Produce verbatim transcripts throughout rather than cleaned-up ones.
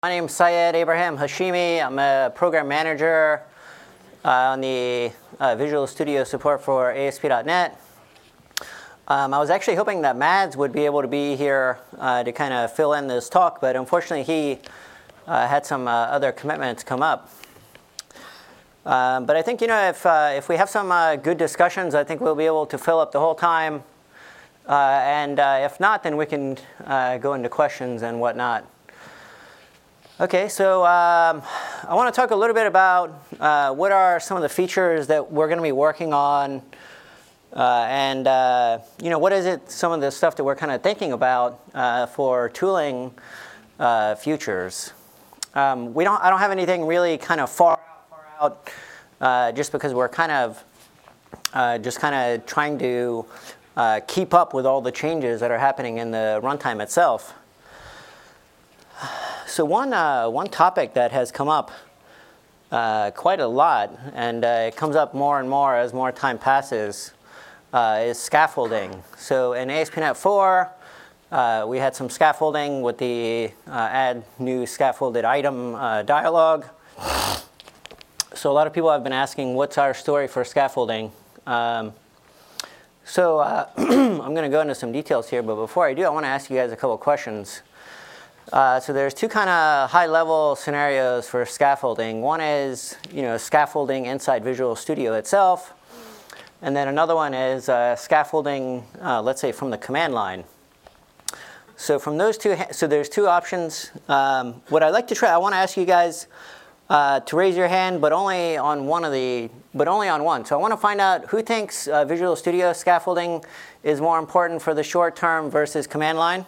My name is Syed Abraham Hashimi. I'm a program manager uh, on the uh, Visual Studio support for A S P dot net. Um, I was actually hoping that Mads would be able to be here uh, to kind of fill in this talk, but unfortunately he uh, had some uh, other commitments come up. Um, but I think, you know, if, uh, if we have some uh, good discussions, I think we'll be able to fill up the whole time. Uh, and uh, if not, then we can uh, go into questions and whatnot. Okay, so um, I want to talk a little bit about uh, what are some of the features that we're going to be working on, uh, and uh, you know, what is it? Some of the stuff that we're kind of thinking about uh, for tooling uh, futures. Um, we don't. I don't have anything really kind of far out, far out uh, just because we're kind of uh, just kind of trying to uh, keep up with all the changes that are happening in the runtime itself. So one, uh, one topic that has come up uh, quite a lot, and uh, it comes up more and more as more time passes, uh, is scaffolding. So in A S P dot net four, uh, we had some scaffolding with the uh, add new scaffolded item uh, dialog. So a lot of people have been asking, what's our story for scaffolding? Um, so uh, I'm going to go into some details here, but before I do, I want to ask you guys a couple questions. Uh, so there's two kind of high-level scenarios for scaffolding. One is, you know, scaffolding inside Visual Studio itself, and then another one is uh, scaffolding, uh, let's say, from the command line. So from those two, so there's two options. Um, what I'd like to try, I want to ask you guys uh, to raise your hand, but only on one of the, but only on one. So I want to find out who thinks uh, Visual Studio scaffolding is more important for the short term versus command line.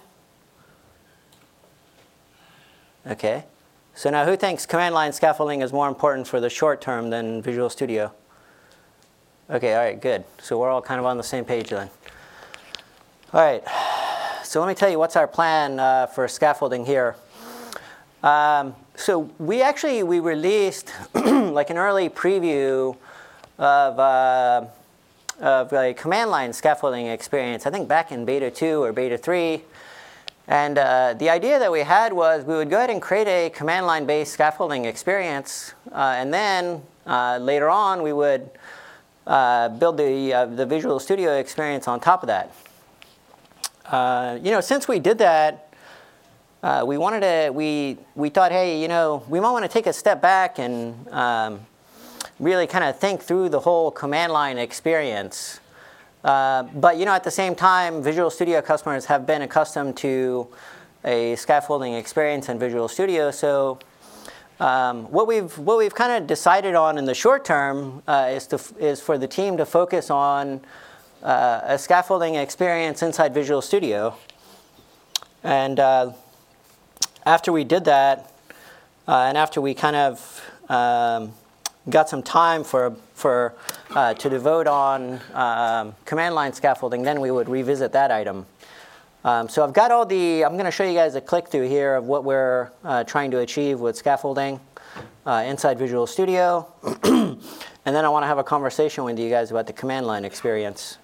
Okay, so now who thinks command line scaffolding is more important for the short term than Visual Studio? Okay, all right, good. So we're all kind of on the same page then. All right, so let me tell you what's our plan uh, for scaffolding here. Um, so we actually, we released like an early preview of, uh, of a command line scaffolding experience, I think back in beta two or beta three. And uh, the idea that we had was we would go ahead and create a command line based scaffolding experience, uh, and then uh, later on we would uh, build the, uh, the Visual Studio experience on top of that. Uh, you know, since we did that, uh, we wanted to, we, we thought, hey, you know, we might want to take a step back and um, really kind of think through the whole command line experience. Uh, but you know, at the same time, Visual Studio customers have been accustomed to a scaffolding experience in Visual Studio. So um, what we've what we've kind of decided on in the short term uh, is to is for the team to focus on uh, a scaffolding experience inside Visual Studio. And uh, after we did that, uh, and after we kind of um, got some time for for uh, to devote on um, command line scaffolding, then we would revisit that item. Um, so I've got all the, I'm going to show you guys a click through here of what we're uh, trying to achieve with scaffolding uh, inside Visual Studio. And then I want to have a conversation with you guys about the command line experience.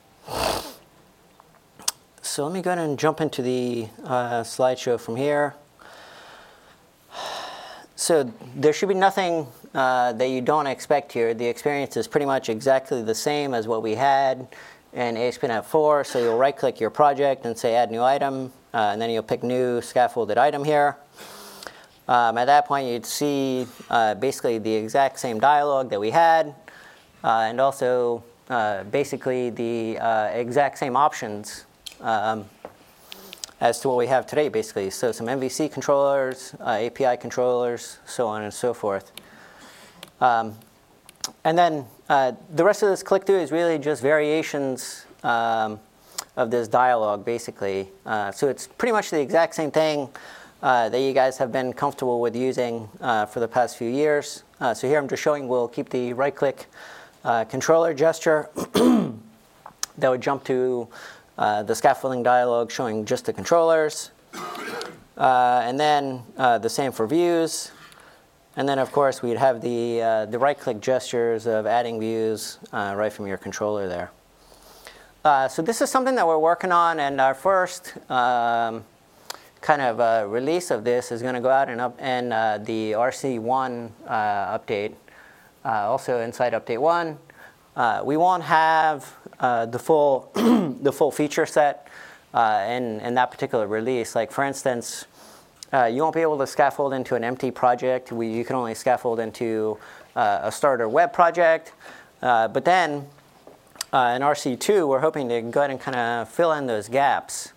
So let me go ahead and jump into the uh, slideshow from here. So there should be nothing uh, that you don't expect here. The experience is pretty much exactly the same as what we had in A S P dot net four. So you'll right-click your project and say Add New Item, uh, and then you'll pick New Scaffolded Item here. Um, at that point, you'd see uh, basically the exact same dialog that we had, uh, and also uh, basically the uh, exact same options um, as to what we have today, basically. So some M V C controllers, uh, A P I controllers, so on and so forth. Um, and then uh, the rest of this click-through is really just variations um, of this dialog, basically. Uh, so it's pretty much the exact same thing uh, that you guys have been comfortable with using uh, for the past few years. Uh, so here I'm just showing we'll keep the right-click uh, controller gesture that would jump to Uh, the scaffolding dialog showing just the controllers, uh, and then uh, the same for views, and then of course we'd have the uh, the right-click gestures of adding views uh, right from your controller there. Uh, so this is something that we're working on, and our first um, kind of uh, release of this is going to go out and up and uh, the R C one uh, update, uh, also inside update one. Uh, we won't have uh, the full the full feature set uh, in in that particular release. Like for instance, uh, you won't be able to scaffold into an empty project. We, you can only scaffold into uh, a starter web project. Uh, but then uh, in R C two, we're hoping to go ahead and kind of fill in those gaps.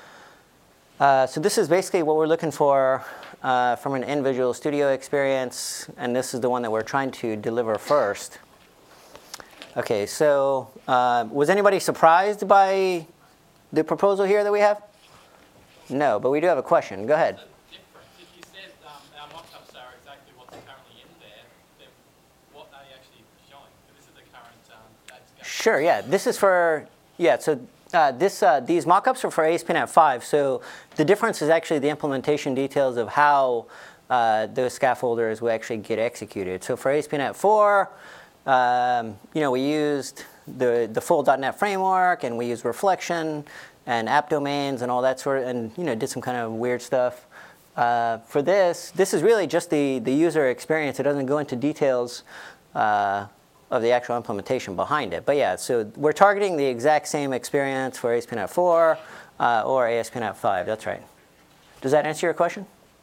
Uh, so this is basically what we're looking for uh, from an in Visual Studio experience, and this is the one that we're trying to deliver first. Okay, so uh, was anybody surprised by the proposal here that we have? No, but we do have a question. Go ahead. If you said um, our mock-ups are exactly what's currently in there, then what are you actually showing? This is the current um, ad scale. Sure, yeah. This is for, yeah, so uh, this, uh, these mock-ups are for A S P dot NET five. So the difference is actually the implementation details of how uh, those scaffolders will actually get executed. So for A S P dot NET four, Um, you know, we used the, the full .NET framework, and we used reflection and app domains and all that sort of, and you know, did some kind of weird stuff. Uh, for this, this is really just the, the user experience. It doesn't go into details uh, of the actual implementation behind it. But yeah, so we're targeting the exact same experience for A S P dot NET four uh, or A S P dot NET five. That's right. Does that answer your question?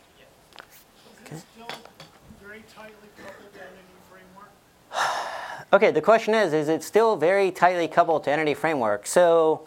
Is it still very tightly coupled to Entity Framework? Okay, the question is, is it still very tightly coupled to Entity Framework? So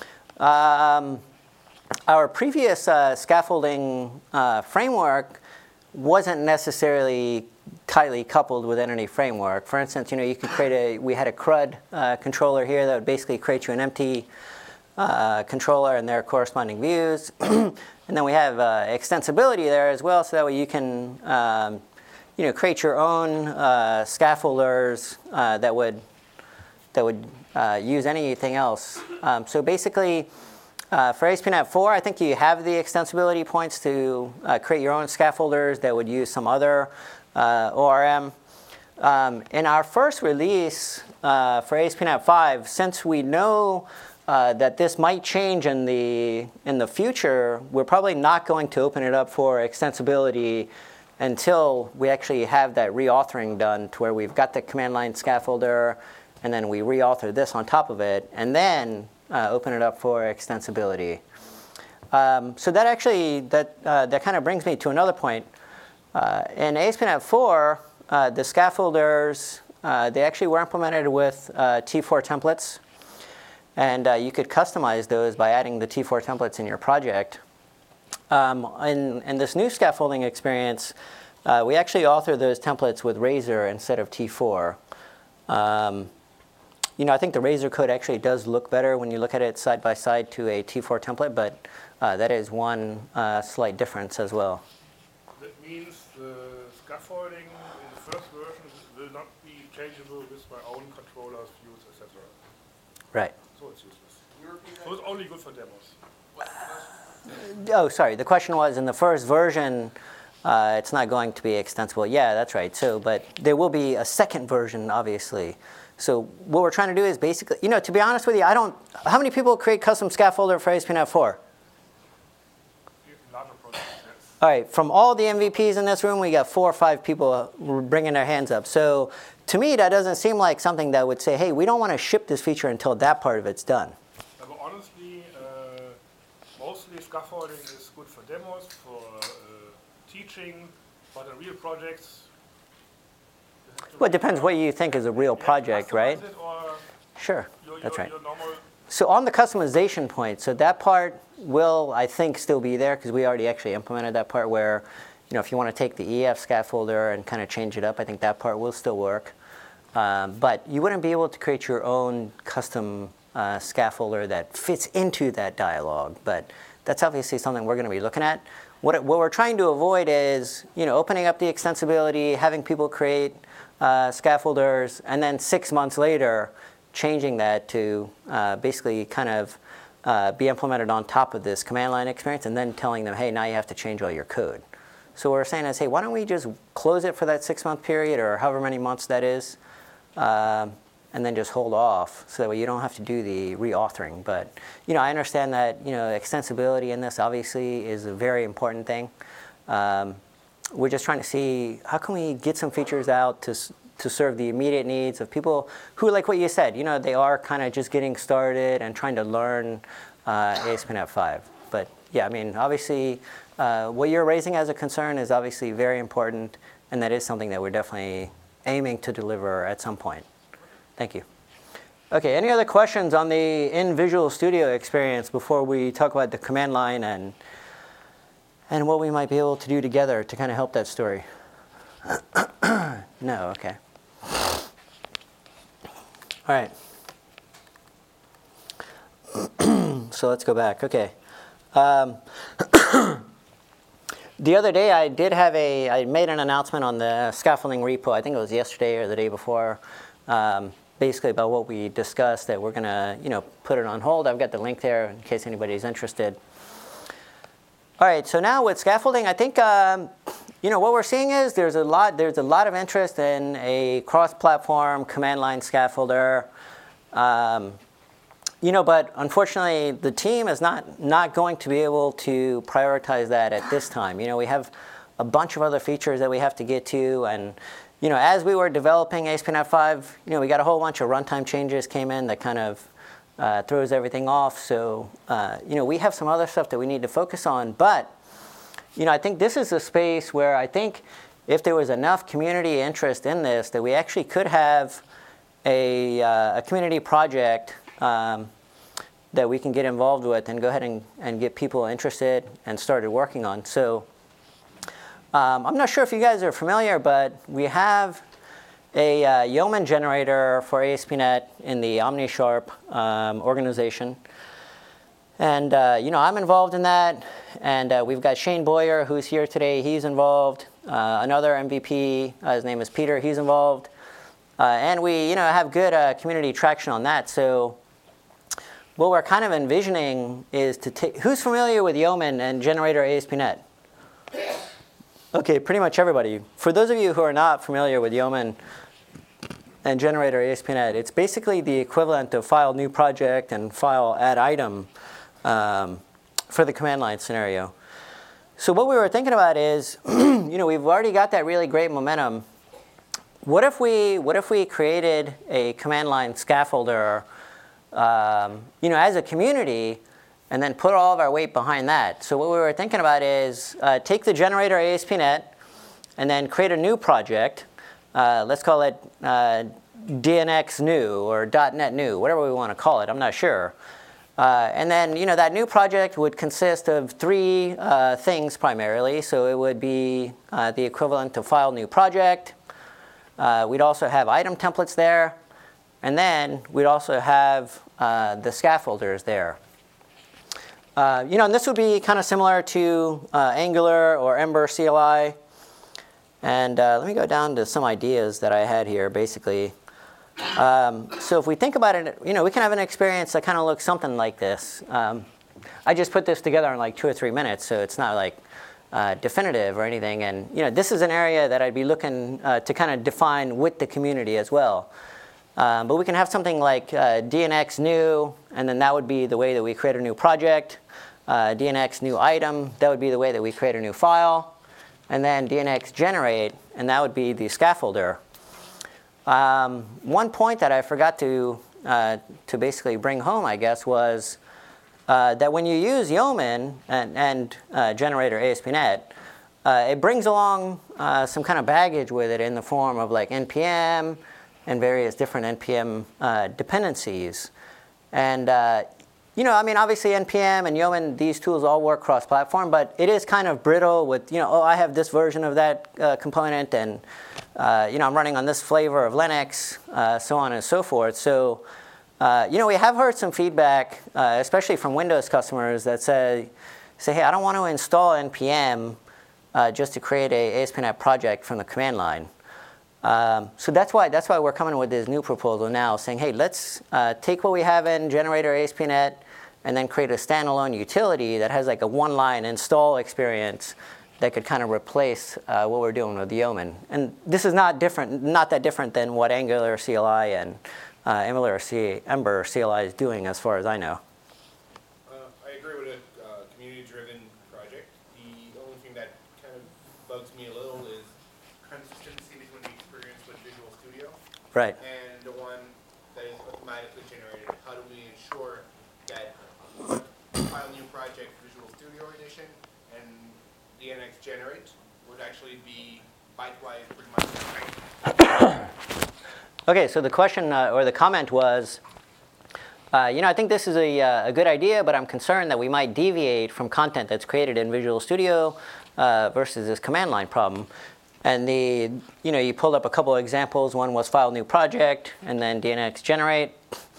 um, our previous uh, scaffolding uh, framework wasn't necessarily tightly coupled with Entity Framework. For instance, you know, you could create a, we had a CRUD uh, controller here that would basically create you an empty uh, controller and their corresponding views. And then we have uh, extensibility there as well, so that way you can um, you know, create your own uh, scaffolders uh, that would that would uh, use anything else. Um, so basically, uh, for A S P dot NET four, I think you have the extensibility points to uh, create your own scaffolders that would use some other uh, O R M. Um, in our first release uh, for A S P dot NET five, since we know uh, that this might change in the in the future, we're probably not going to open it up for extensibility until we actually have that reauthoring done, to where we've got the command line scaffolder, and then we reauthor this on top of it, and then uh, open it up for extensibility. Um, so that actually, that, uh, that kind of brings me to another point. Uh, in A S P dot NET four, uh, the scaffolders, uh, they actually were implemented with uh, T four templates, and uh, you could customize those by adding the T four templates in your project. Um, in, in this new scaffolding experience, uh, we actually author those templates with Razor instead of T four. Um, you know, I think the Razor code actually does look better when you look at it side by side to a T four template, but uh, that is one uh, slight difference as well. That means the scaffolding in the first version will not be changeable with my own controllers, views, et cetera. Right. So it's useless. So it's only good for demos. Oh, sorry. The question was, in the first version, uh, it's not going to be extensible. Yeah, that's right. So, but there will be a second version, obviously. So what we're trying to do is basically, you know, to be honest with you, I don't. How many people create custom scaffolder for A S P dot NET four? Larger projects, yes. All right. From all the M V Ps in this room, we got four or five people bringing their hands up. So to me, that doesn't seem like something that would say, hey, we don't want to ship this feature until that part of it's done. Uh, but honestly, uh, mostly scaffolding is good for demos, for uh, teaching, but in real projects. Well, it depends what you think is a real project, right? Sure, your, that's your, right. your normal So on the customization point, so that part will, I think, still be there, because we already actually implemented that part where, you know, if you want to take the E F scaffolder and kind of change it up, I think that part will still work. Um, but you wouldn't be able to create your own custom uh, scaffolder that fits into that dialogue. But that's obviously something we're going to be looking at. What, what we're trying to avoid is, you know, opening up the extensibility, having people create uh, scaffolders, and then six months later, changing that to uh, basically kind of uh, be implemented on top of this command line experience, and then telling them, hey, now you have to change all your code. So what we're saying is, hey, why don't we just close it for that six-month period, or however many months that is, uh, and then just hold off, so that way you don't have to do the reauthoring. But you know, I understand that you know extensibility in this obviously is a very important thing. Um, we're just trying to see how can we get some features out to to serve the immediate needs of people who, like what you said, you know, they are kind of just getting started and trying to learn uh, A S P dot NET five. But yeah, I mean, obviously, uh, what you're raising as a concern is obviously very important, and that is something that we're definitely aiming to deliver at some point. Thank you. Okay, any other questions on the in Visual Studio experience before we talk about the command line and and what we might be able to do together to kind of help that story? No, okay. All right. So let's go back. Okay. Um, the other day I did have a, I made an announcement on the scaffolding repo, I think it was yesterday or the day before, um, basically about what we discussed, that we're going to, you know, put it on hold. I've got the link there in case anybody's interested. All right, so now with scaffolding, I think, um, you know, what we're seeing is there's a lot, there's a lot of interest in a cross-platform command line scaffolder. Um, You know, but unfortunately, the team is not, not going to be able to prioritize that at this time. You know, we have a bunch of other features that we have to get to. And, you know, as we were developing A S P dot NET five, you know, we got a whole bunch of runtime changes came in that kind of uh, throws everything off. So, uh, you know, we have some other stuff that we need to focus on. But, you know, I think this is a space where I think if there was enough community interest in this, that we actually could have a, uh, a community project Um, that we can get involved with and go ahead and, and get people interested and started working on. So um, I'm not sure if you guys are familiar, but we have a uh, Yeoman generator for A S P dot NET in the OmniSharp um, organization. And uh, you know, I'm involved in that. And uh, we've got Shane Boyer, who's here today. He's involved. Uh, another M V P, uh, his name is Peter. He's involved. Uh, and we, you know, have good uh, community traction on that. So what we're kind of envisioning is to take, who's familiar with Yeoman and Generator A S P dot NET? Okay, pretty much everybody. For those of you who are not familiar with Yeoman and Generator A S P dot NET, it's basically the equivalent of file new project and file add item um, for the command line scenario. So what we were thinking about is, you know, we've already got that really great momentum. What if we, what if we created a command line scaffolder Um, you know, as a community, and then put all of our weight behind that? So what we were thinking about is uh, take the generator A S P dot NET and then create a new project. Uh, let's call it uh, D N X new or .NET new, whatever we want to call it. I'm not sure. Uh, and then, you know, that new project would consist of three uh, things primarily. So it would be uh, the equivalent of file new project. Uh, we'd also have item templates there. And then we'd also have uh, the scaffolders there. Uh, you know, and this would be kind of similar to uh, Angular or Ember C L I. And uh, let me go down to some ideas that I had here, basically. Um, so if we think about it, you know, we can have an experience that kind of looks something like this. Um, I just put this together in like two or three minutes, so it's not like uh, definitive or anything. And you know, this is an area that I'd be looking uh, to kind of define with the community as well. Um, but we can have something like uh, D N X new, and then that would be the way that we create a new project. Uh, D N X new item, that would be the way that we create a new file. And then D N X generate, and that would be the scaffolder. Um, one point that I forgot to, uh, to basically bring home, I guess, was uh, that when you use Yeoman and, and uh, Generator A S P dot NET, uh, it brings along uh, some kind of baggage with it in the form of like N P M, and various different N P M uh, dependencies. And, uh, you know, I mean, obviously N P M and Yeoman, these tools all work cross-platform, but it is kind of brittle with, you know, oh, I have this version of that uh, component, and, uh, you know, I'm running on this flavor of Linux, uh, so on and so forth. So, uh, you know, we have heard some feedback, uh, especially from Windows customers that say, say, hey, I don't want to install N P M uh, just to create a A S P dot NET project from the command line. Um, so that's why that's why we're coming with this new proposal now, saying, hey, let's uh, take what we have in Generator A S P dot NET and then create a standalone utility that has like a one-line install experience that could kind of replace uh, what we're doing with Yeoman. And this is not different, not that different than what Angular C L I and uh, Ember, C, Ember C L I is doing, as far as I know. Uh, I agree with a uh, community-driven project. The only thing that kind of bugs me a little is consistency between the experience with Visual Studio Right. and the one that is automatically generated. How do we ensure that file new project Visual Studio Edition and D N X Generate would actually be byte-wise pretty much the same? Okay, so the question uh, or the comment was, uh, you know, I think this is a, uh, a good idea, but I'm concerned that we might deviate from content that's created in Visual Studio uh, versus this command line problem. And the, you know, you pulled up a couple of examples. One was file new project, and then D N X generate.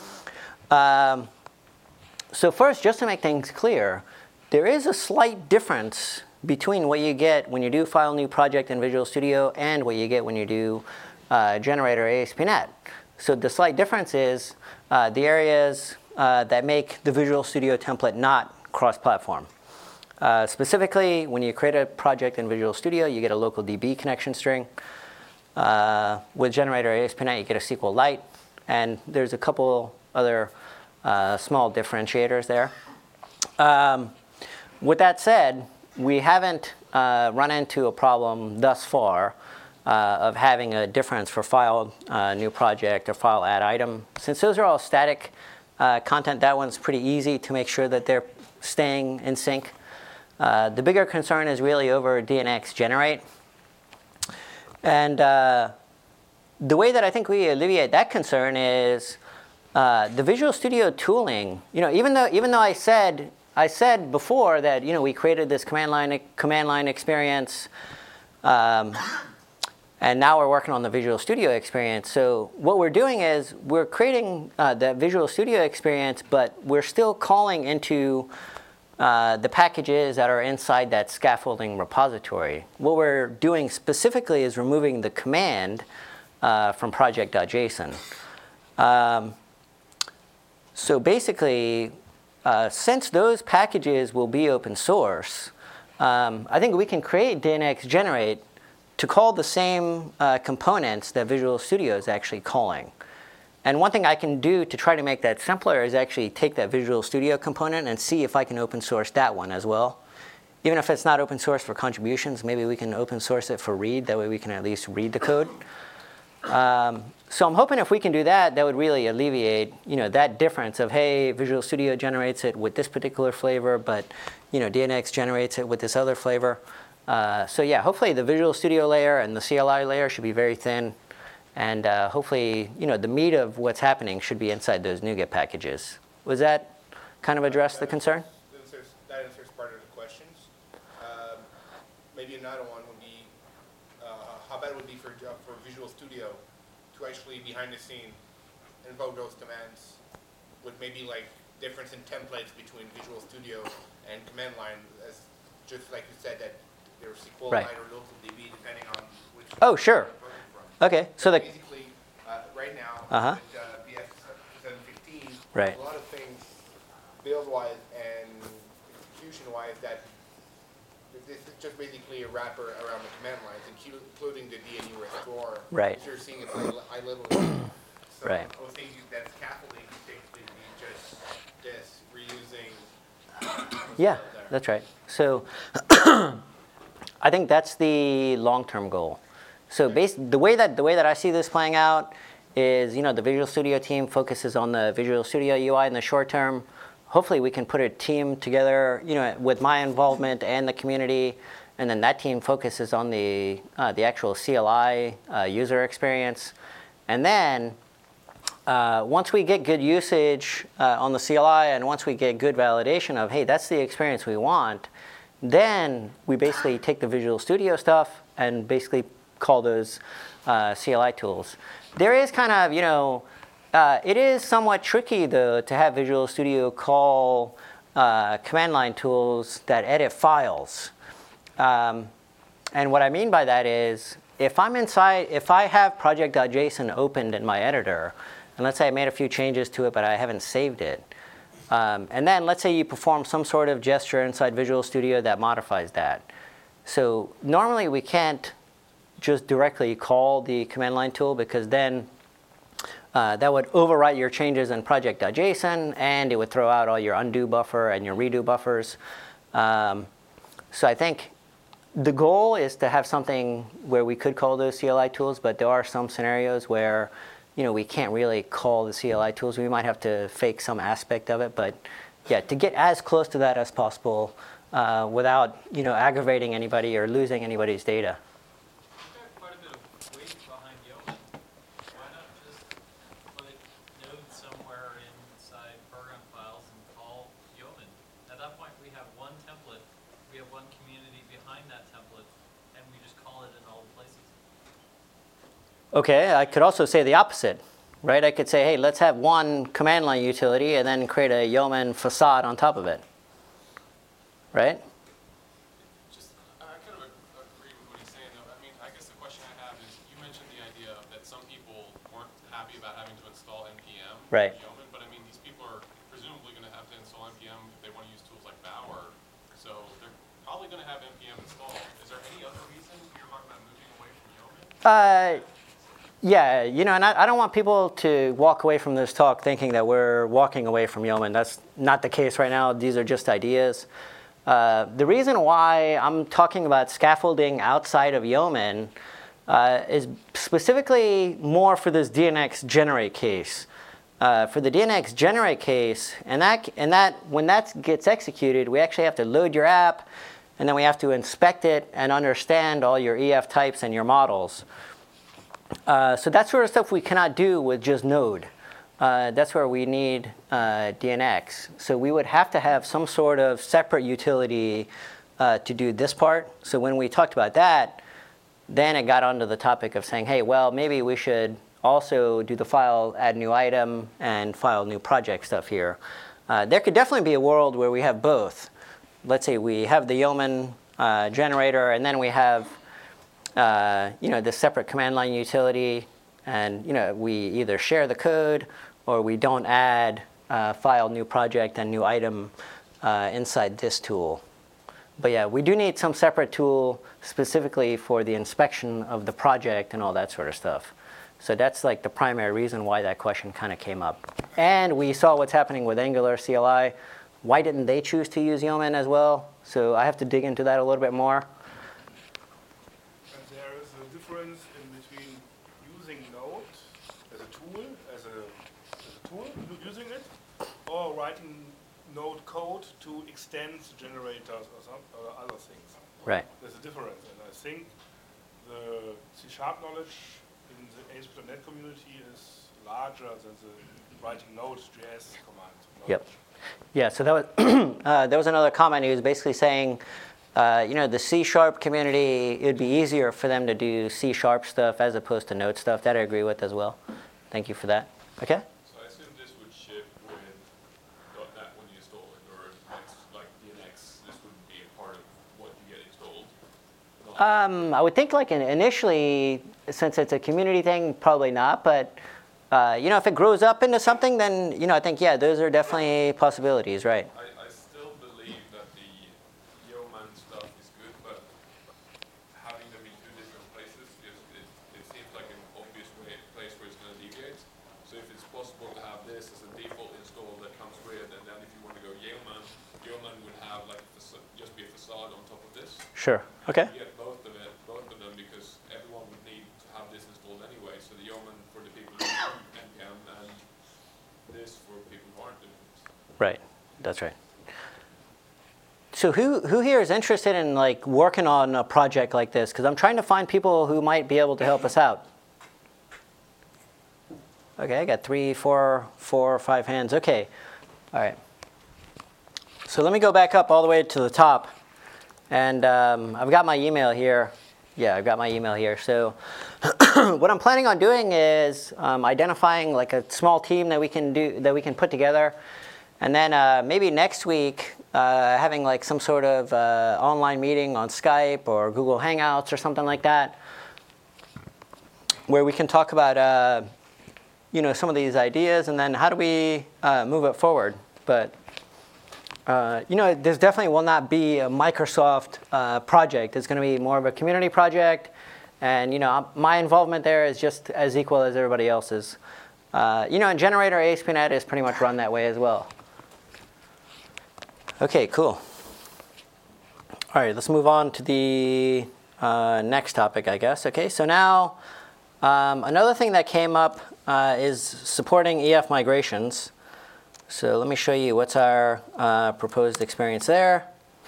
Um, so first, just to make things clear, there is a slight difference between what you get when you do file new project in Visual Studio and what you get when you do uh, generate or A S P dot net. So the slight difference is uh, the areas uh, that make the Visual Studio template not cross-platform. Uh, specifically, when you create a project in Visual Studio, you get a local D B connection string. Uh, with Generate or A S P dot net, you get a SQLite. And there's a couple other uh, small differentiators there. Um, with that said, we haven't uh, run into a problem thus far uh, of having a difference for file uh, new project or file add item. Since those are all static uh, content, that one's pretty easy to make sure that they're staying in sync. Uh, the bigger concern is really over D N X generate. And uh, the way that I think we alleviate that concern is uh, the Visual Studio tooling. You know, even though even though I said I said before that you know we created this command line command line experience, um, and now we're working on the Visual Studio experience. So what we're doing is we're creating uh, that Visual Studio experience, but we're still calling into Uh, the packages that are inside that scaffolding repository. What we're doing specifically is removing the command uh, from project.json. Um, so basically, uh, since those packages will be open source, um, I think we can create D N X generate to call the same uh, components that Visual Studio is actually calling. And one thing I can do to try to make that simpler is actually take that Visual Studio component and see if I can open source that one as well. Even if it's not open source for contributions, maybe we can open source it for read. That way we can at least read the code. Um, so I'm hoping if we can do that, that would really alleviate you know, that difference of, hey, Visual Studio generates it with this particular flavor, but you know, D N X generates it with this other flavor. Uh, so yeah, hopefully the Visual Studio layer and the C L I layer should be very thin. And uh, hopefully, you know, the meat of what's happening should be inside those NuGet packages. Was that kind of address the concern? That answers, that answers part of the questions. Um, maybe another one would be, uh, how bad it would be for, uh, for Visual Studio to actually, behind the scene, invoke those commands with maybe like difference in templates between Visual Studio and command line, as just like you said that there's SQLite Right. or local D B depending on which. Oh, sure. Okay, so the basically, uh, right now, Uh-huh. with uh, B F seven fifteen, Right. a lot of things, build-wise and execution-wise, that this is just basically a wrapper around the command lines, inclu- including the D N U restore. Right. Which you're seeing it high level. So Right. I was thinking that scaffolding could basically be just this, reusing. yeah, there. that's right. So I think that's the long-term goal. So base, the way that the way that I see this playing out is, you know, the Visual Studio team focuses on the Visual Studio U I in the short term. Hopefully, we can put a team together, you know, with my involvement and the community, and then that team focuses on the uh, the actual C L I uh, user experience. And then uh, once we get good usage uh, on the C L I, and once we get good validation of, hey, that's the experience we want, then we basically take the Visual Studio stuff and basically call those uh, C L I tools. There is kind of, you know, uh, it is somewhat tricky though to have Visual Studio call uh, command line tools that edit files. Um, and what I mean by that is, if I'm inside, if I have project.json opened in my editor, and let's say I made a few changes to it, but I haven't saved it, um, and then let's say you perform some sort of gesture inside Visual Studio that modifies that. So normally we can't just directly call the command line tool, because then Uh, that would overwrite your changes in project.json, and it would throw out all your undo buffer and your redo buffers. Um, so I think the goal is to have something where we could call those C L I tools, but there are some scenarios where, you know, we can't really call the C L I tools. We might have to fake some aspect of it, but yeah, to get as close to that as possible uh, without, you know, aggravating anybody or losing anybody's data. You've got quite a bit of weight behind Yeoman. Why not just put node somewhere inside program files and call Yeoman? At that point, we have one template, we have one community behind that template, and we just call it in all places. Okay, I could also say the opposite, right? I could say, hey, let's have one command line utility and then create a Yeoman facade on top of it, right? Just, I kind of agree with what he's saying, though. I mean, I guess the question I have is, you mentioned the idea that some people weren't happy about having to install N P M Right. Yeoman, but I mean, these people are presumably going to have to install N P M if they want to use tools like Bower, so they're probably going to have N P M installed. Is there any other reason you're talking about moving away from Yeoman? Uh, yeah, you know, and I, I don't want people to walk away from this talk thinking that we're walking away from Yeoman. That's not the case right now. These are just ideas. Uh, the reason why I'm talking about scaffolding outside of Yeoman uh, is specifically more for this D N X generate case. Uh, for the D N X generate case, and that, and that when that gets executed, we actually have to load your app, and then we have to inspect it and understand all your E F types and your models. Uh, so that sort of stuff we cannot do with just Node. Uh, that's where we need uh, D N X. So we would have to have some sort of separate utility uh, to do this part. So when we talked about that, then it got onto the topic of saying, hey, well, maybe we should also do the file add new item and file new project stuff here. Uh, there could definitely be a world where we have both. Let's say we have the Yeoman uh, generator, and then we have uh, you know, the separate command line utility, and you know, we either share the code or we don't add uh, file new project and new item uh, inside this tool. But yeah, we do need some separate tool specifically for the inspection of the project and all that sort of stuff. So that's like the primary reason why that question kind of came up. And we saw what's happening with Angular C L I. Why didn't they choose to use Yeoman as well? So I have to dig into that a little bit more. And there is a difference in between using Node as a tool, as a, as a tool, using it, or writing Node code to extend generators or some or other things. Right. There's a difference, and I think the C sharp knowledge in the A S P dot net community is larger than the writing Node.js command. Yep. Yeah, so that was, uh, there was another comment. He was basically saying, uh, you know, the C sharp community, it would be easier for them to do C sharp stuff as opposed to Node stuff. That I agree with as well. Thank you for that. Okay? So I assume this would ship with dot net when you install it, or next, like D N X, this would be a part of what you get installed. Um, I would think like in, initially, since it's a community thing, probably not. But uh, you know, if it grows up into something, then you know, I think yeah, those are definitely possibilities, right? I, I still believe that the Yeoman stuff is good, but having them in two different places, just, it, it seems like an obvious way, place where it's going to deviate. So if it's possible to have this as a default install that comes with, and then if you want to go Yeoman, Yeoman would have like just be a facade on top of this. Sure. Okay. You get both of it, both of them, because everyone would need to have this installed anyway. So the Yeoman for the people who are N P M, and this for people who aren't doing this. Right. That's right. So who who here is interested in like working on a project like this? Because I'm trying to find people who might be able to help us out. Okay, I got three, four, four, five hands. Okay. All right. So let me go back up all the way to the top. And um, I've got my email here. Yeah, I've got my email here. So what I'm planning on doing is um, identifying like a small team that we can do that we can put together, and then uh, maybe next week uh, having like some sort of uh, online meeting on Skype or Google Hangouts or something like that, where we can talk about uh, you know, some of these ideas, and then how do we uh, move it forward. But Uh, you know, there's definitely will not be a Microsoft uh, project. It's going to be more of a community project, and you know, my involvement there is just as equal as everybody else's. Uh, you know, and generator A S P dot net is pretty much run that way as well. Okay, cool. All right, let's move on to the uh, next topic, I guess. Okay, so now um, another thing that came up uh, is supporting E F migrations. So let me show you what's our uh, proposed experience there.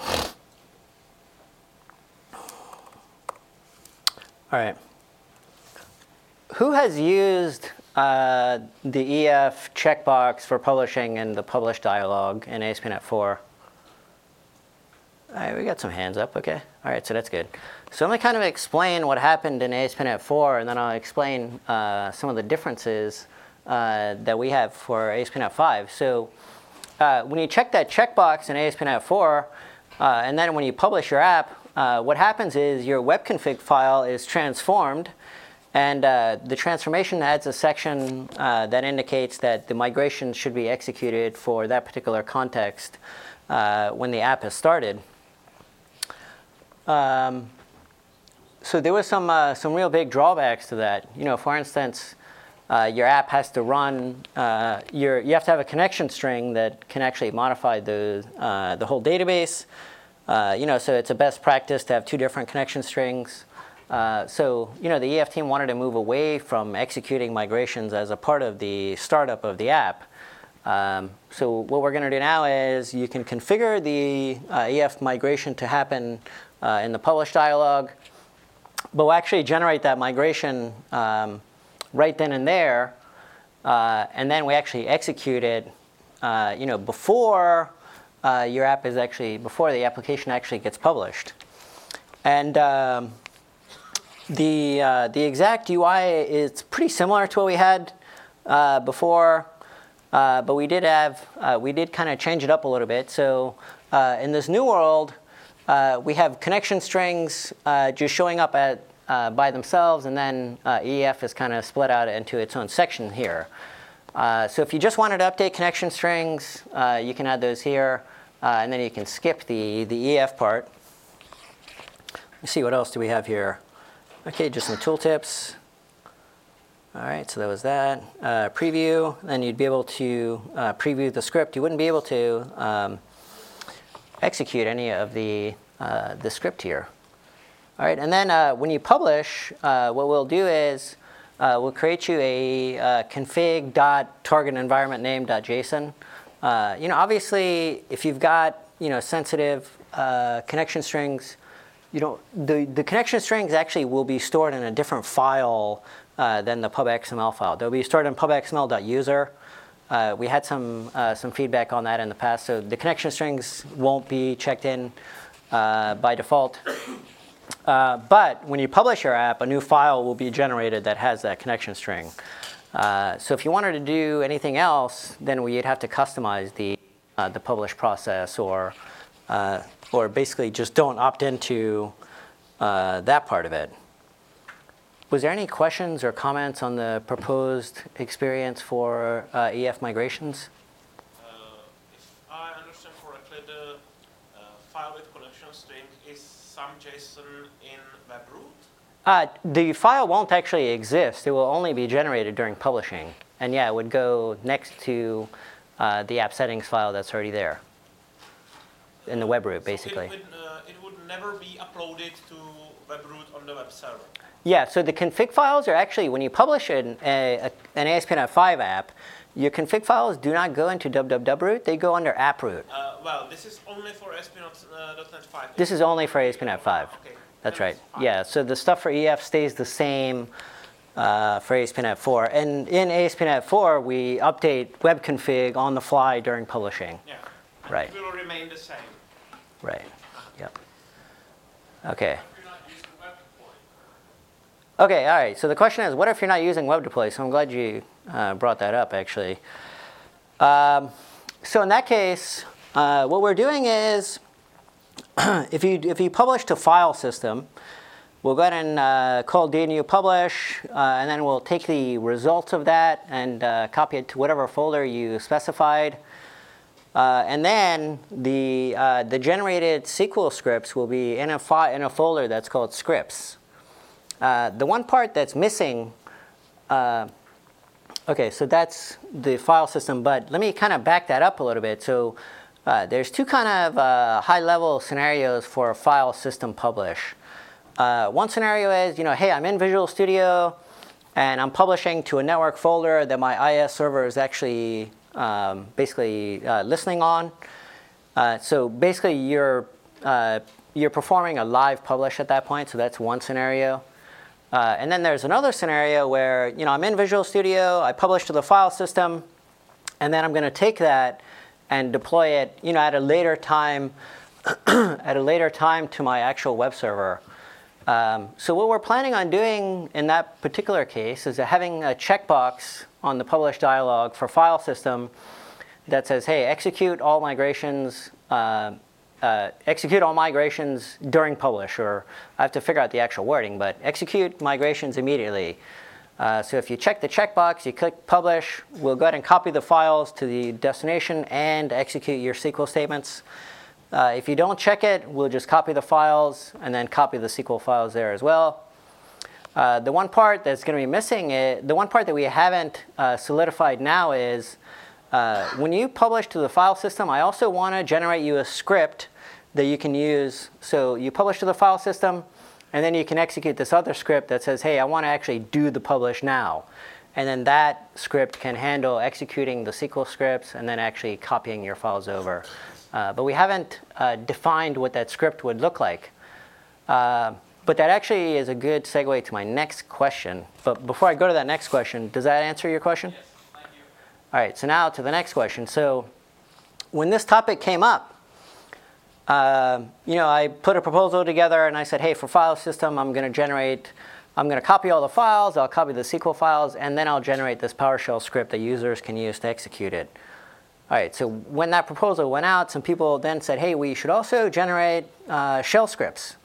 All right. Who has used uh, the E F checkbox for publishing in the publish dialog in A S P dot net four? All right, we got some hands up, okay. All right, so that's good. So let me kind of explain what happened in A S P dot net four, and then I'll explain uh, some of the differences uh, that we have for A S P dot net five. So uh, when you check that checkbox in A S P dot net four, uh, and then when you publish your app, uh, what happens is your web config file is transformed, and uh, the transformation adds a section uh, that indicates that the migration should be executed for that particular context uh, when the app has started. Um, so there was some uh, some real big drawbacks to that. You know, for instance, uh, your app has to run. Uh, your you have to have a connection string that can actually modify the uh, the whole database. Uh, you know, so it's a best practice to have two different connection strings. Uh, so you know, the E F team wanted to move away from executing migrations as a part of the startup of the app. Um, so what we're going to do now is you can configure the uh, E F migration to happen uh, in the publish dialog, but we'll actually generate that migration um, right then and there, uh, and then we actually execute it, uh, you know, before uh, your app is actually before the application actually gets published, and um, the uh, the exact U I is pretty similar to what we had uh, before. Uh, but we did have, uh, we did kind of change it up a little bit. So uh, in this new world, uh, we have connection strings uh, just showing up at, uh, by themselves, and then uh, E F is kind of split out into its own section here. Uh, so if you just wanted to update connection strings, uh, you can add those here, uh, and then you can skip the, the E F part. Let's see, what else do we have here? Okay, just some tooltips. All right, so that was that. Uh, preview, then you'd be able to uh, preview the script. You wouldn't be able to um, execute any of the, uh, the script here. All right, and then uh, when you publish, uh, what we'll do is uh, we'll create you a uh, config.targetenvironmentname.json. Uh, you know, obviously, if you've got you know sensitive uh, connection strings, you don't the the connection strings actually will be stored in a different file Uh, than the pub.xml file. They'll be stored in pub.xml.user. Uh, we had some uh, some feedback on that in the past, so the connection strings won't be checked in uh, by default. Uh, but when you publish your app, a new file will be generated that has that connection string. Uh, so if you wanted to do anything else, then we'd have to customize the uh, the publish process, or uh, or basically just don't opt into uh, that part of it. Was there any questions or comments on the proposed experience for uh, E F migrations? Uh, if I understand correctly, the uh, file with connection string is some JSON in webroot? Uh, the file won't actually exist. It will only be generated during publishing. And yeah, it would go next to uh, the app settings file that's already there in the webroot, basically. So it would, uh, it would never be uploaded to webroot on the web server? Yeah, so the config files are actually, when you publish an, a, an A S P dot net five app, your config files do not go into www, they go under approot. Uh, well, this is only for A S P dot net five. This is only for A S P dot net five. Okay. That's Then right. it's fine. Yeah, so the stuff for E F stays the same uh, for A S P dot net four. And in A S P dot net four, we update web config on the fly during publishing. Yeah. And Right. it will remain the same. Right. Yep. Okay. If you're not using web deploy, Okay, all right. So the question is, what if you're not using web deploy? So I'm glad you uh, brought that up, actually. Um, so in that case, uh, what we're doing is, if you if you publish to file system, we'll go ahead and uh, call dnu publish, uh, and then we'll take the results of that and uh, copy it to whatever folder you specified. Uh, and then the uh, the generated S Q L scripts will be in a fi- in a folder that's called scripts. Uh, the one part that's missing uh, Okay, so that's the file system, but let me kind of back that up a little bit. So uh, there's two kind of uh, high-level scenarios for a file system publish. Uh, one scenario is, you know, hey, I'm in Visual Studio, and I'm publishing to a network folder that my I S server is actually um, basically uh, listening on. Uh, so basically, you're uh, you're performing a live publish at that point. So that's one scenario. Uh, and then there's another scenario where, you know, I'm in Visual Studio, I publish to the file system, and then I'm going to take that and deploy it, you know, at a later time, at a later time to my actual web server. Um, so what we're planning on doing in that particular case is having a checkbox on the publish dialog for file system that says, hey, execute all migrations. Uh, Uh, execute all migrations during publish, or I have to figure out the actual wording, but execute migrations immediately. Uh, so if you check the checkbox, you click publish, we'll go ahead and copy the files to the destination and execute your S Q L statements. Uh, if you don't check it, we'll just copy the files and then copy the S Q L files there as well. Uh, the one part that's going to be missing, is, the one part that we haven't uh, solidified now is uh, when you publish to the file system, I also want to generate you a script that you can use. So you publish to the file system, and then you can execute this other script that says, hey, I want to actually do the publish now. And then that script can handle executing the S Q L scripts and then actually copying your files over. Uh, but we haven't uh, defined what that script would look like. Uh, but that actually is a good segue to my next question. But before I go to that next question, does that answer your question? Yes, thank you. All right, so now to the next question. So when this topic came up, Uh, you know, I put a proposal together and I said, hey, for file system, I'm going to generate, I'm going to copy all the files, I'll copy the S Q L files, and then I'll generate this PowerShell script that users can use to execute it. All right, so when that proposal went out, some people then said, hey, we should also generate uh, shell scripts.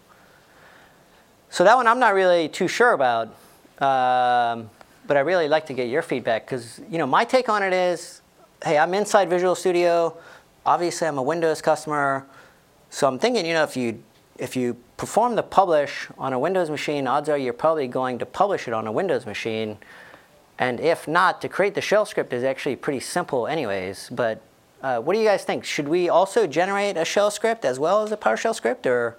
So that one I'm not really too sure about, um, but I really like to get your feedback because, you know, my take on it is, hey, I'm inside Visual Studio. Obviously, I'm a Windows customer. So I'm thinking, you know, if you if you perform the publish on a Windows machine, odds are you're probably going to publish it on a Windows machine. And if not, to create the shell script is actually pretty simple anyways. But uh, what do you guys think? Should we also generate a shell script as well as a PowerShell script, or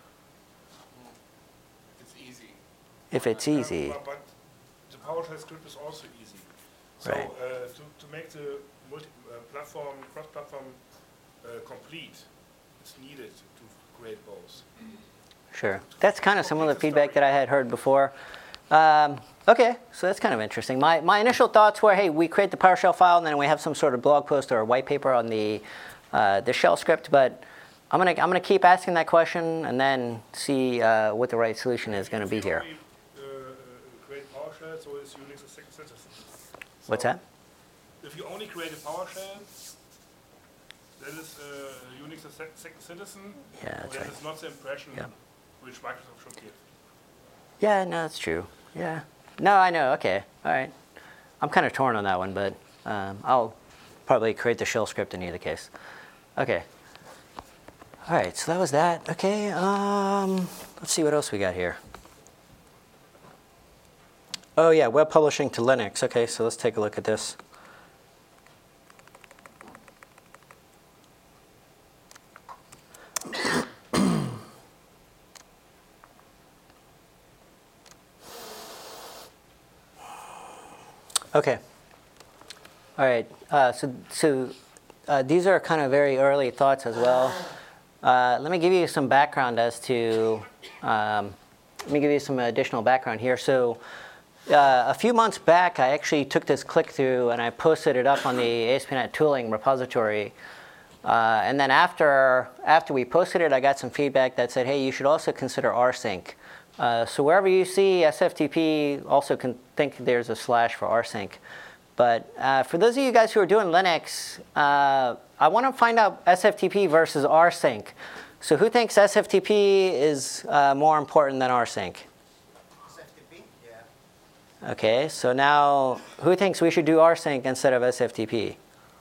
It's easy. if it's easy? Uh, but, but the PowerShell script is also easy. So Right. uh, to, to make the multi-platform, uh, cross-platform uh, complete, it's needed to create both. Sure. That's kind of some of the feedback that I had heard before. Um, okay, so that's kind of interesting. My, my initial thoughts were, hey, we create the PowerShell file, and then we have some sort of blog post or a white paper on the, uh, the shell script. But I'm going to I'm gonna keep asking that question and then see uh, what the right solution is going to be If you here. only, uh, create PowerShell, so it's Unix as a citizen. What's So that? If you only create a PowerShell, that is uh, Unix as a citizen. Yeah, that's that right. is not the impression Yeah. which Microsoft should give. Yeah, no, that's true. Yeah. No, I know. Okay. All right. I'm kind of torn on that one, but um, I'll probably create the shell script in either case. Okay. All right, so that was that. Okay, um, let's see what else we got here. Oh, yeah, web publishing to Linux. Okay, so let's take a look at this. Okay. All right. Uh, so so uh, these are kind of very early thoughts as well. Uh, let me give you some background as to. Um, let me give you some additional background here. So uh, a few months back, I actually took this click-through and I posted it up on the A S P dot net tooling repository. Uh, and then after after we posted it, I got some feedback that said, hey, you should also consider rsync. Uh, so wherever you see S F T P, also can think there's a slash for rsync. But uh, for those of you guys who are doing Linux, uh, I want to find out S F T P versus rsync. So who thinks S F T P is uh, more important than rsync? S F T P? Yeah. Okay, so now who thinks we should do rsync instead of S F T P?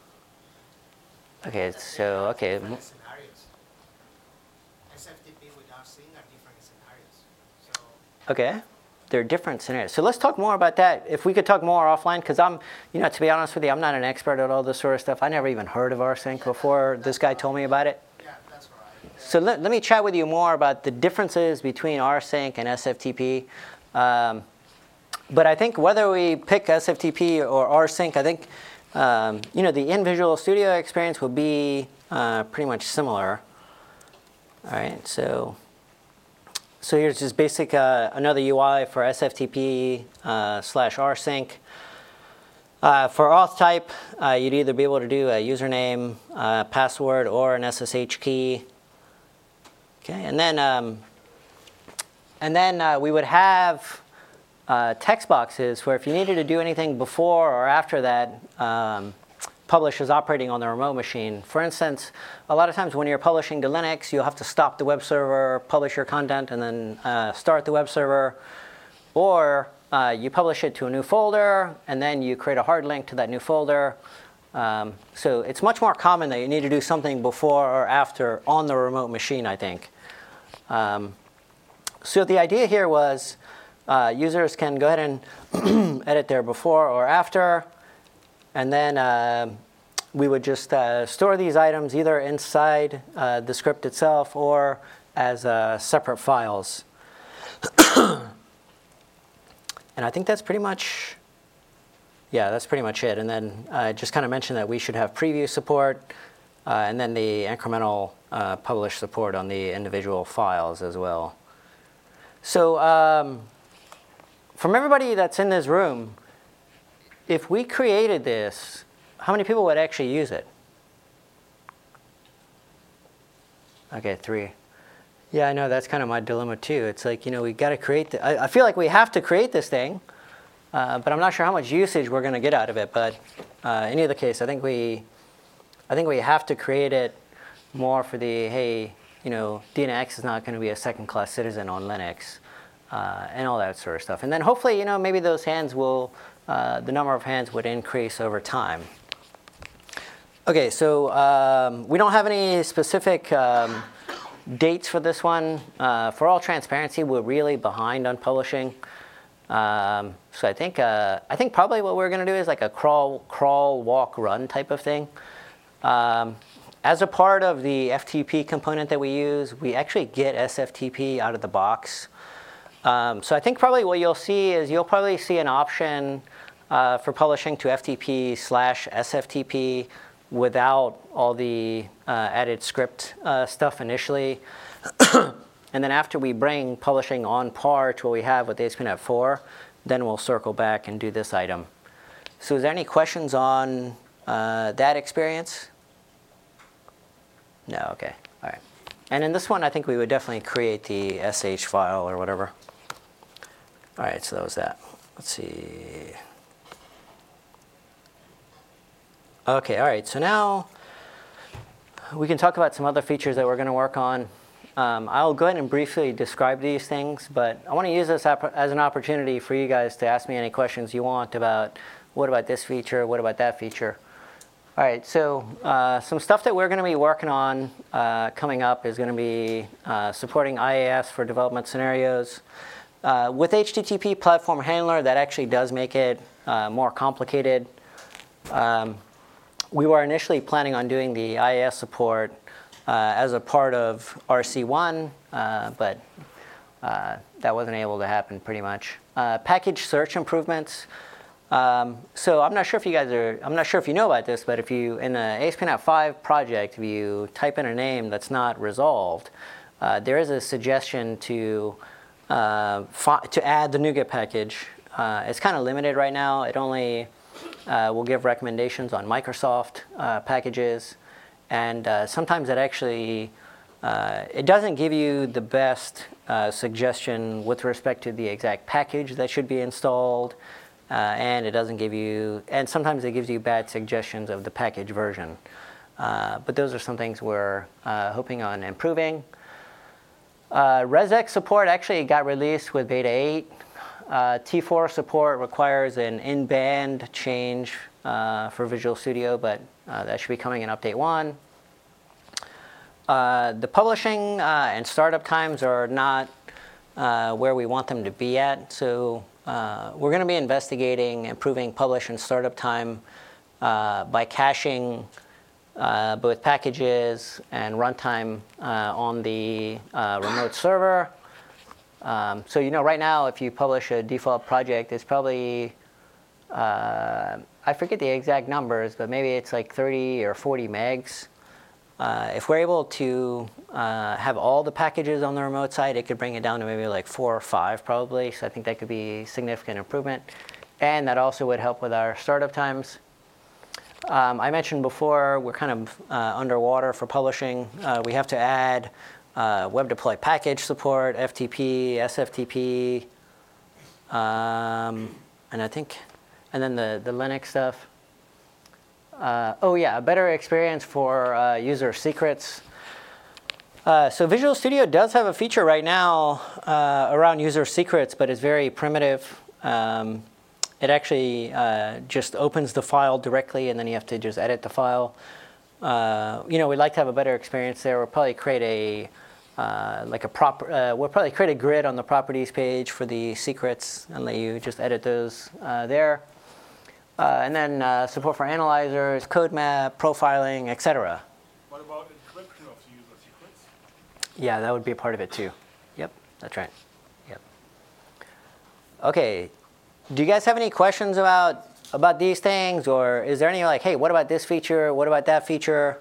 Okay, so, okay. Different scenarios. S F T P with rsync are different scenarios. So Okay. there are different scenarios. So let's talk more about that. If we could talk more offline, because I'm, you know, to be honest with you, I'm not an expert at all this sort of stuff. I never even heard of rsync before this guy told me about it. Yeah, that's right. So let, let me chat with you more about the differences between rsync and S F T P. Um, but I think whether we pick S F T P or rsync, I think um, you know, the in Visual Studio experience will be uh, pretty much similar. All right, so so here's just basic uh, another U I for S F T P uh, slash rsync. Uh, for auth type, uh, you'd either be able to do a username, uh, password, or an S S H key. Okay, and then um, and then uh, we would have uh, text boxes where if you needed to do anything before or after that, um, publish is operating on the remote machine. For instance, a lot of times when you're publishing to Linux, you'll have to stop the web server, publish your content, and then uh, start the web server, or uh, you publish it to a new folder, and then you create a hard link to that new folder. Um, so it's much more common that you need to do something before or after on the remote machine, I think. Um, so the idea here was uh, users can go ahead and edit their before or after, and then uh, we would just uh, store these items either inside uh, the script itself or as uh, separate files. And I think that's pretty much, yeah, that's pretty much it. And then I just kind of mentioned that we should have preview support, uh, and then the incremental uh, publish support on the individual files as well. So um, from everybody that's in this room, if we created this, how many people would actually use it? Okay, three. Yeah, I know, that's kind of my dilemma too. It's like, you know, we got to create, the, I, I feel like we have to create this thing, uh, but I'm not sure how much usage we're going to get out of it. But uh, in either case, I think we, I think we have to create it more for the, hey, you know, D N X is not going to be a second-class citizen on Linux, uh, and all that sort of stuff. And then hopefully, you know, maybe those hands will, uh, the number of hands would increase over time. Okay, so um, we don't have any specific um, dates for this one. Uh, for all transparency, we're really behind on publishing. Um, so I think uh, I think probably what we're going to do is like a crawl, crawl, walk, run type of thing. Um, as a part of the F T P component that we use, we actually get S F T P out of the box. Um, so I think probably what you'll see is you'll probably see an option uh, for publishing to F T P slash S F T P without all the uh, added script uh, stuff initially. And then after we bring publishing on par to what we have with A S P dot NET four, then we'll circle back and do this item. So is there any questions on uh, that experience? No, okay, all right. And in this one, I think we would definitely create the S H file or whatever. All right, so that was that. Let's see. Okay, all right, so now we can talk about some other features that we're going to work on. Um, I'll go ahead and briefly describe these things, but I want to use this as an opportunity for you guys to ask me any questions you want about what about this feature, what about that feature. All right, so uh, some stuff that we're going to be working on uh, coming up is going to be uh, supporting I A S for development scenarios. Uh, with H T T P Platform Handler, that actually does make it uh, more complicated. Um, we were initially planning on doing the I A S support uh, as a part of R C one, uh, but uh, that wasn't able to happen pretty much. Uh, package search improvements. Um, so I'm not sure if you guys are, I'm not sure if you know about this, but if you, in the A S P dot NET five project, if you type in a name that's not resolved, uh, there is a suggestion to uh, to add the NuGet package. Uh, it's kind of limited right now. It only uh, will give recommendations on Microsoft uh, packages, and uh, sometimes it actually uh, it doesn't give you the best uh, suggestion with respect to the exact package that should be installed. Uh, and it doesn't give you, and sometimes it gives you bad suggestions of the package version. Uh, but those are some things we're uh, hoping on improving. Uh, ResX support actually got released with Beta eight. Uh, T four support requires an in-band change uh, for Visual Studio, but uh, that should be coming in Update one. Uh, the publishing uh, and startup times are not uh, where we want them to be at. So uh, we're going to be investigating improving publish and startup time uh, by caching uh, both packages and runtime uh, on the uh, remote server. Um, so you know, right now, if you publish a default project, it's probably uh, I forget the exact numbers, but maybe it's like thirty or forty megs. Uh, if we're able to uh, have all the packages on the remote side, it could bring it down to maybe like four or five probably. So I think that could be a significant improvement. And that also would help with our startup times. Um, I mentioned before, we're kind of uh, underwater for publishing. Uh, we have to add uh, web deploy package support, F T P, S F T P, um, and I think, and then the, the Linux stuff. Uh, oh yeah, a better experience for uh, user secrets. Uh, so Visual Studio does have a feature right now uh, around user secrets, but it's very primitive. Um, it actually uh, just opens the file directly, and then you have to just edit the file. Uh, you know, we'd like to have a better experience there. We'll probably create a uh, like a proper. Uh, we'll probably create a grid on the properties page for the secrets and let you just edit those uh, there. Uh, and then uh, support for analyzers, code map, profiling, et cetera. What about encryption of the user secrets? Yeah, that would be a part of it too. Yep, that's right. Yep. Okay, do you guys have any questions about about these things, or is there any like, hey, what about this feature? What about that feature?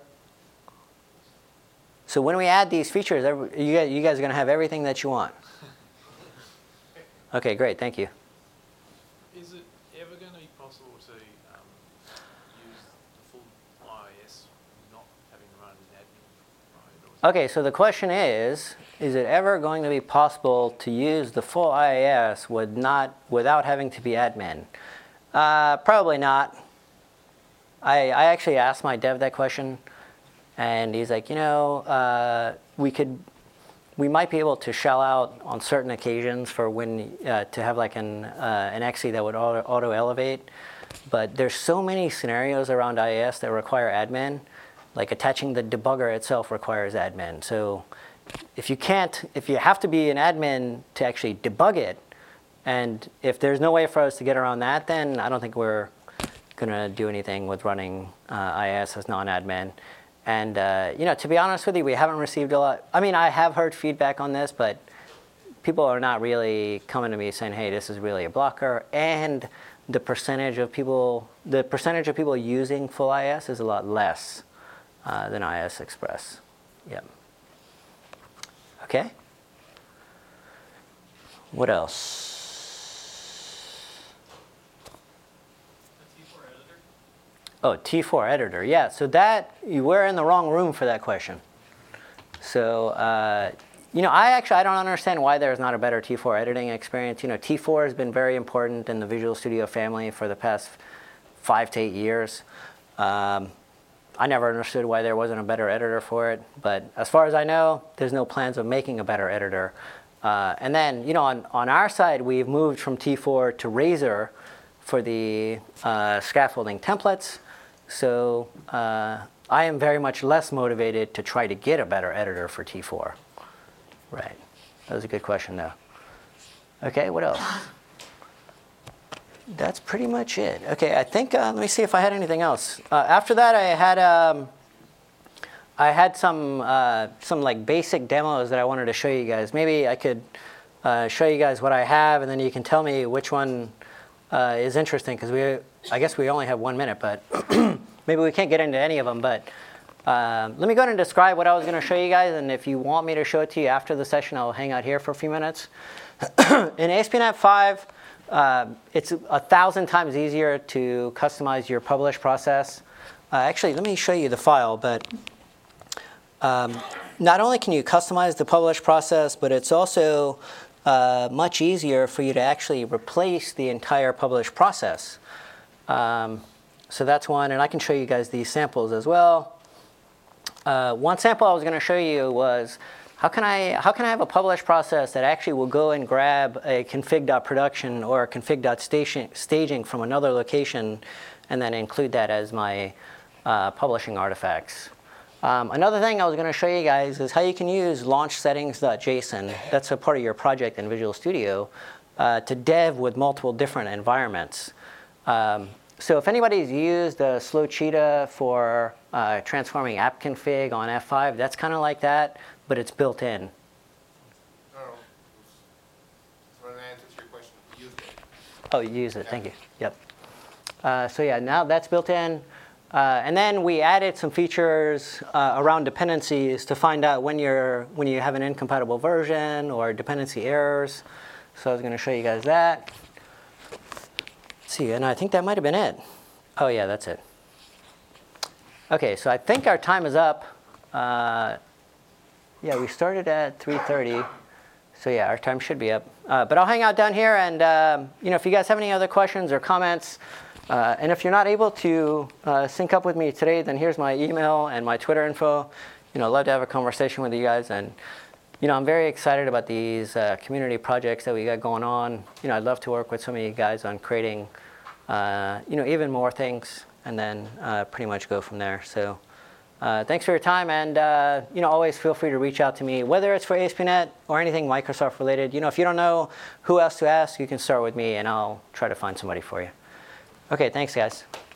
So when we add these features, you guys, you guys are going to have everything that you want. Okay, great, thank you. Is it ever going to be possible to um, use the full I I S not having to run an admin? Right? Okay, so the question is, is it ever going to be possible to use the full I I S with not, without having to be admin? Uh, probably not. I, I actually asked my dev that question, and he's like, you know, uh, we could, we might be able to shell out on certain occasions for when uh, to have like an uh, an X E that would auto, auto elevate, but there's so many scenarios around I I S that require admin, like attaching the debugger itself requires admin. So if you can't, if you have to be an admin to actually debug it, and if there's no way for us to get around that, then I don't think we're going to do anything with running uh, I I S as non-admin. And uh, you know, to be honest with you, we haven't received a lot. I mean, I have heard feedback on this, but people are not really coming to me saying, "Hey, this is really a blocker." And the percentage of people, the percentage of people using full I I S is a lot less uh, than I I S Express. Yep. Okay. What else? Oh, T four editor. Yeah, so that, you were in the wrong room for that question. So, uh, you know, I actually, I don't understand why there's not a better T four editing experience. You know, T four has been very important in the Visual Studio family for the past five to eight years. Um, I never understood why there wasn't a better editor for it. But as far as I know, there's no plans of making a better editor. Uh, and then, you know, on, on our side, we've moved from T four to Razor for the uh, scaffolding templates. So uh, I am very much less motivated to try to get a better editor for T four. Right. That was a good question, though. Okay, what else? That's pretty much it. Okay, I think, uh, let me see if I had anything else. Uh, after that, I had um, I had some, uh, some like basic demos that I wanted to show you guys. Maybe I could uh, show you guys what I have, and then you can tell me which one uh, is interesting, because we, I guess we only have one minute, but maybe we can't get into any of them. But uh, let me go ahead and describe what I was going to show you guys, and if you want me to show it to you after the session, I'll hang out here for a few minutes. In A S P dot NET five, uh, it's a thousand times easier to customize your publish process. Uh, actually, let me show you the file, but um, not only can you customize the publish process, but it's also uh, much easier for you to actually replace the entire publish process. Um, so that's one, and I can show you guys these samples as well. Uh, one sample I was going to show you was how can I how can I have a publish process that actually will go and grab a config.production or a config.staging from another location, and then include that as my uh, publishing artifacts. Um, another thing I was going to show you guys is how you can use launch settings.json. That's a part of your project in Visual Studio uh, to dev with multiple different environments. Um, so if anybody's used uh, Slow Cheetah for uh, transforming app config on F five, that's kind of like that, but it's built in. No, no. That's what an answer to your question. We used it. Oh, you use it. Thank you. Yep. Uh, so yeah, now that's built in. Uh, and then we added some features uh, around dependencies to find out when you're when you have an incompatible version or dependency errors. So I was going to show you guys that. Let's see, and I think that might have been it. Oh yeah, that's it. Okay, so I think our time is up. Uh, yeah, we started at three thirty. So yeah, our time should be up. Uh, but I'll hang out down here, and um, you know, if you guys have any other questions or comments, uh, and if you're not able to uh, sync up with me today, then here's my email and my Twitter info. You know, I'd love to have a conversation with you guys, and you know, I'm very excited about these uh, community projects that we got going on. You know, I'd love to work with some of you guys on creating, uh, you know, even more things, and then uh, pretty much go from there. So. Uh, thanks for your time, and uh, you know, always feel free to reach out to me, whether it's for A S P dot net or anything Microsoft related. You know, if you don't know who else to ask, you can start with me, and I'll try to find somebody for you. Okay, thanks, guys.